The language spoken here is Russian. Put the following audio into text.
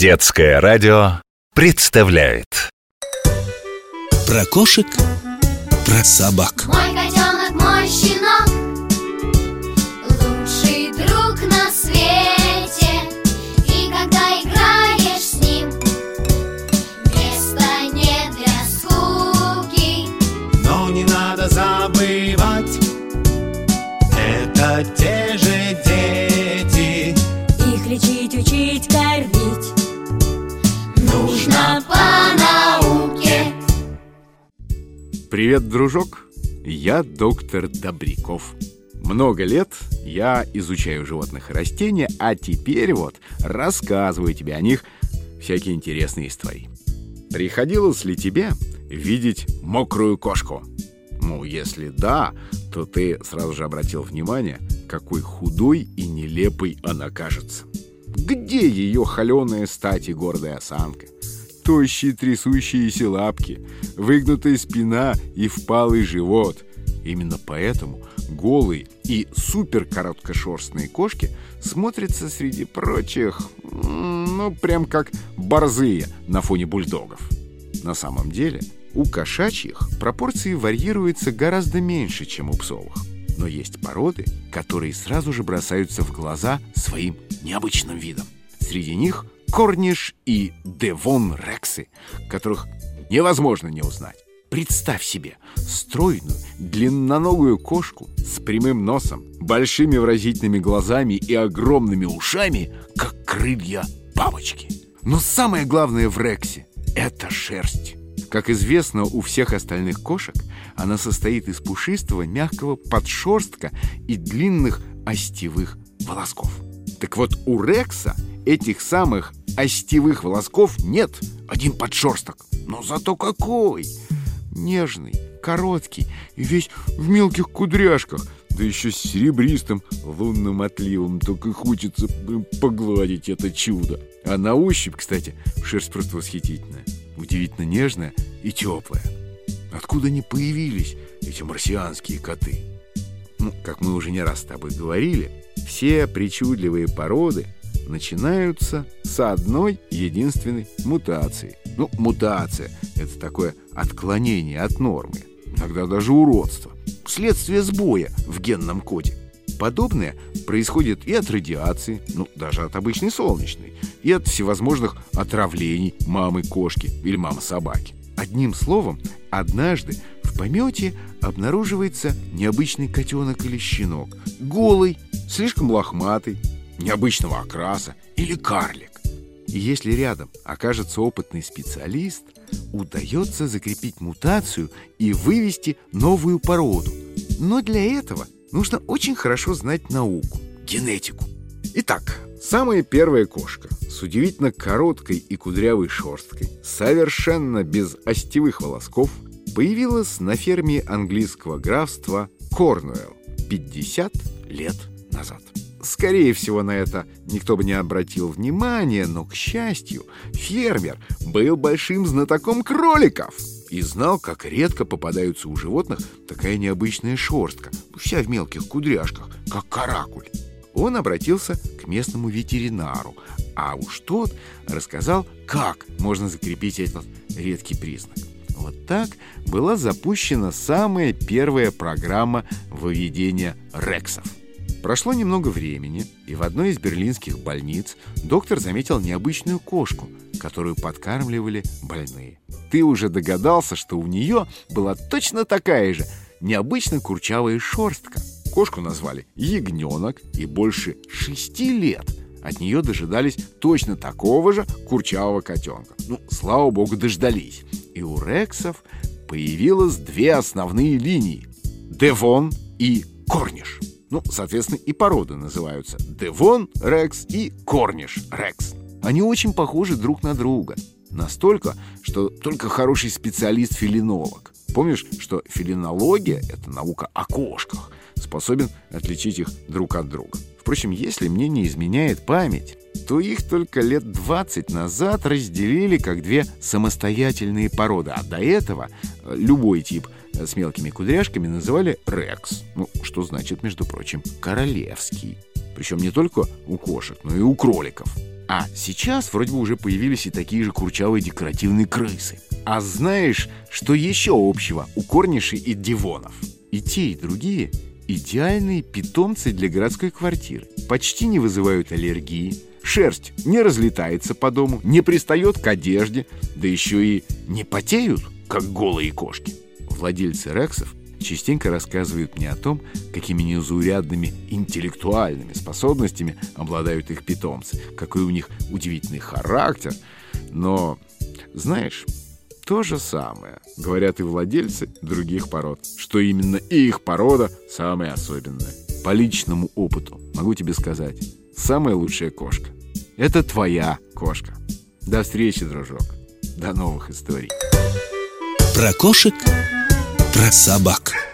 Детское радио представляет про кошек, про собак. Мой котенок, мой щенок, лучший друг на свете. И когда играешь с ним, места нет для скуки. Но не надо забывать, это те же дети. Их лечить, учить, кормить Нужно по науке. Привет, дружок! Я доктор Добряков. Много лет я изучаю животных и растения, а теперь вот рассказываю тебе о них всякие интересные истории. Приходилось ли тебе видеть мокрую кошку? Ну, если да, то ты сразу же обратил внимание, какой худой и нелепой она кажется. Где ее холеная стать и гордая осанка? Тощие трясущиеся лапки, выгнутая спина и впалый живот. Именно поэтому голые и суперкороткошерстные кошки смотрятся среди прочих, прям как борзые на фоне бульдогов. На самом деле у кошачьих пропорции варьируются гораздо меньше, чем у псовых. Но есть породы, которые сразу же бросаются в глаза своим необычным видом. Среди них корниш и девон рексы, которых невозможно не узнать. Представь себе стройную, длинноногую кошку с прямым носом, большими выразительными глазами и огромными ушами, как крылья бабочки. Но самое главное в рексе – это шерсть. Как известно, у всех остальных кошек она состоит из пушистого, мягкого подшерстка и длинных остивых волосков. Так вот, у рекса этих самых остивых волосков нет, один подшерсток. Но зато какой! Нежный, короткий и весь в мелких кудряшках, да еще с серебристым лунным отливом. Только хочется погладить это чудо. А на ощупь, кстати, шерсть просто восхитительная, удивительно нежная и теплая. Откуда они появились, эти марсианские коты? Как мы уже не раз с тобой говорили, все причудливые породы начинаются с одной единственной мутации. Мутация – это такое отклонение от нормы, иногда даже уродство, следствие сбоя в генном коде. Подобное происходит и от радиации, даже от обычной солнечной, и от всевозможных отравлений мамы кошки или мамы собаки. Одним словом, однажды в помете обнаруживается необычный котенок или щенок, голый, слишком лохматый, необычного окраса или карлик. И если рядом окажется опытный специалист, удается закрепить мутацию и вывести новую породу. Но для этого нужно очень хорошо знать науку, генетику. Итак, самая первая кошка с удивительно короткой и кудрявой шерсткой, совершенно без остивых волосков, появилась на ферме английского графства Корнуэлл 50 лет назад. Скорее всего, на это никто бы не обратил внимания, но, к счастью, фермер был большим знатоком кроликов и знал, как редко попадается у животных такая необычная шерстка, вся в мелких кудряшках, как каракуль. Он обратился к местному ветеринару, а уж тот рассказал, как можно закрепить этот редкий признак. Вот так была запущена самая первая программа выведения рексов. Прошло немного времени, и в одной из берлинских больниц доктор заметил необычную кошку, которую подкармливали больные. Ты уже догадался, что у нее была точно такая же необычно курчавая шерстка. Кошку назвали ягненок, и больше 6 лет от нее дожидались точно такого же курчавого котенка. Слава богу, дождались. И у рексов появилось две основные линии – девон и корниш. Соответственно, и породы называются девон рекс и корниш рекс. Они очень похожи друг на друга. Настолько, что только хороший специалист-фелинолог, помнишь, что фелинология – это наука о кошках, способен отличить их друг от друга. Впрочем, если мне не изменяет память, то их только лет 20 назад разделили как две самостоятельные породы, а до этого любой тип с мелкими кудряшками называли рекс, что значит, между прочим, королевский. Причем не только у кошек, но и у кроликов. А сейчас вроде бы уже появились и такие же курчавые декоративные крысы. А знаешь, что еще общего у корнишей и дивонов? И те, и другие идеальные питомцы для городской квартиры. Почти не вызывают аллергии, шерсть не разлетается по дому, не пристает к одежде, да еще и не потеют, как голые кошки. Владельцы рексов частенько рассказывают мне о том, какими незаурядными интеллектуальными способностями обладают их питомцы, какой у них удивительный характер. Но, знаешь, то же самое говорят и владельцы других пород, что именно их порода самая особенная. По личному опыту могу тебе сказать, самая лучшая кошка — это твоя кошка. До встречи, дружок. До новых историй. Про кошек, про собак.